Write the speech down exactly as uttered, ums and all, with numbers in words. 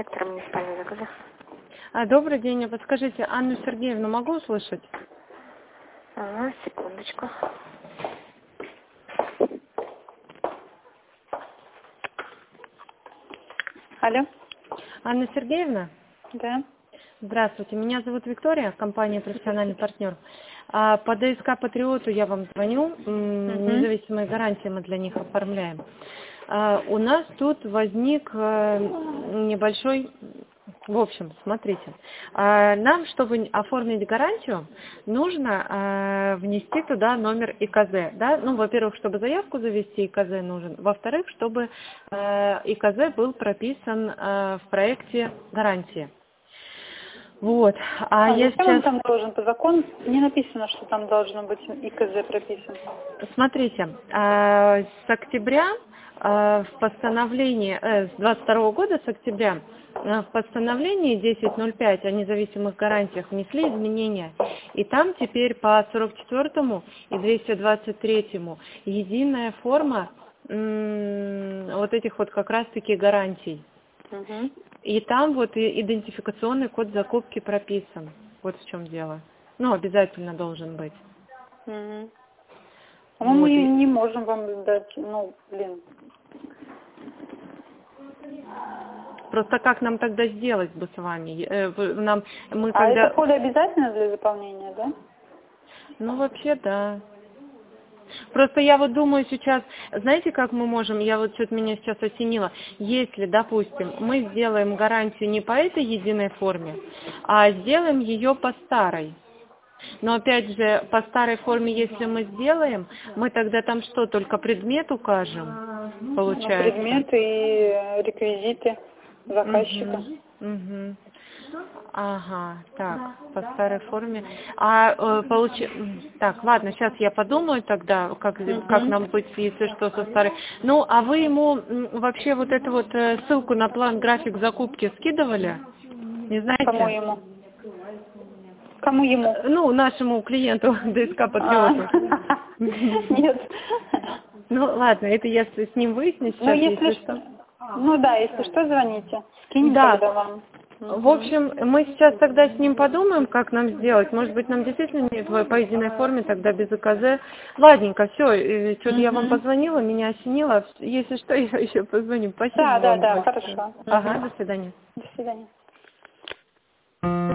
сектор муниципального заказа. А, добрый день. А подскажите, Анну Сергеевну могу услышать? Ага, секундочку. Алло. Анна Сергеевна? Да. Здравствуйте. Меня зовут Виктория, компания «Профессиональный партнер». А, По ДСК «Патриоту» я вам звоню. М, Угу. Независимые гарантии мы для них оформляем. А, У нас тут возник э, небольшой... В общем, смотрите, а, нам, чтобы оформить гарантию, нужно э, внести туда номер ИКЗ. Да? Ну, во-первых, чтобы заявку завести, ИКЗ нужен. Во-вторых, чтобы э, ИКЗ был прописан э, в проекте гарантии. Вот. А, А я зачем он сейчас... там должен по закону? Не написано, что там должно быть ИКЗ прописан. Смотрите, э, с октября э, в постановлении, э, с двадцать второго года, с октября, э, в постановлении десять ноль пять о независимых гарантиях внесли изменения. И там теперь по сорок четвёртому и двести двадцать третьему единая форма м, вот этих вот как раз-таки гарантий. Угу. И там вот и идентификационный код закупки прописан. Вот в чем дело. Ну, обязательно должен быть. Угу. А мы Вот. и И не можем вам дать, ну, блин. просто как нам тогда сделать бы с вами? Э, вы- Нам, мы А когда... это поле обязательно для заполнения, да? Ну, вообще, да. Просто я вот думаю сейчас, знаете, как мы можем, я вот что-то меня сейчас осенило, если, допустим, мы сделаем гарантию не по этой единой форме, а сделаем ее по старой. Но опять же, по старой форме, если мы сделаем, мы тогда там что, только предмет укажем, Ну, получается? предметы и реквизиты заказчика. Угу, угу. Ага, так, по старой форме. А э, получи... м, так, ладно, сейчас я подумаю тогда, как, как Угу. нам быть, если что, со старой. Ну, а вы ему м, вообще вот эту вот э, ссылку на план график закупки скидывали? Не Кому знаете? ему? Кому ему? Э, Ну, нашему клиенту ДСК А, Патриоту. нет. Ну, ладно, это я с с ним выясню Ну, сейчас, если если что, что. ну да, если что, звоните. Скинем Да. тогда вам. В Мгм. общем, мы сейчас тогда с ним подумаем, как нам сделать. Может быть, нам действительно не в- по единой форме, тогда без АКЗ. Ладненько, все, что-то я вам Мгм. позвонила, меня осенило. Если что, я еще позвоню. Спасибо Да, да, вам да, большое. хорошо. Ага, Мгм. до свидания. До свидания.